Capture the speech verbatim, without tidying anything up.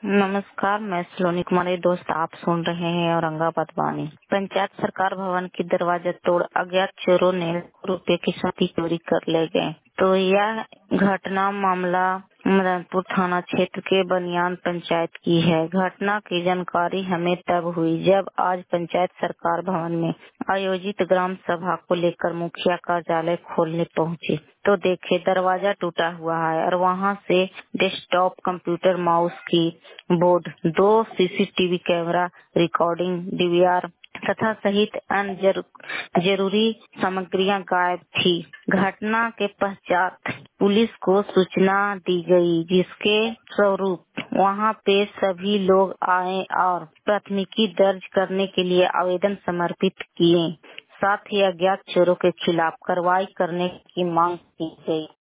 नमस्कार, मैं सलोनी कुमारी दोस्त आप सुन रहे हैं औरंगाबाद वाणी। पंचायत सरकार भवन की दरवाजा तोड़ अज्ञात चोरों ने लाखों रुपए की संपत्ति चोरी कर ले गए। तो यह घटना मामला मदनपुर थाना क्षेत्र के बनियान पंचायत की है। घटना की जानकारी हमें तब हुई जब आज पंचायत सरकार भवन में आयोजित ग्राम सभा को लेकर मुखिया कार्यालय खोलने पहुंचे तो देखे दरवाजा टूटा हुआ है और वहां से desktop computer, mouse key board, दो सीसीटीवी कैमरा रिकॉर्डिंग डीवीआर तथा सहित अन्य जरू, जरूरी सामग्रियां गायब थी। घटना के पश्चात पुलिस को सूचना दी गई, जिसके स्वरूप वहां पे सभी लोग आए और प्राथमिकी दर्ज करने के लिए आवेदन समर्पित किए। साथ ही अज्ञात चोरों के खिलाफ कार्रवाई करने की मांग की गई।